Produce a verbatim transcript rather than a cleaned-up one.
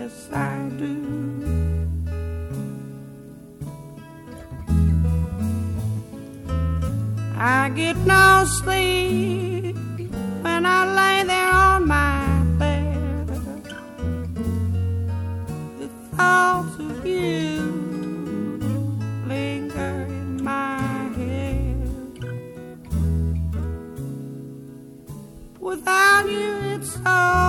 yes I do. I get no sleep when I lay there on my bed. The thoughts of you linger in my head. Without you it's so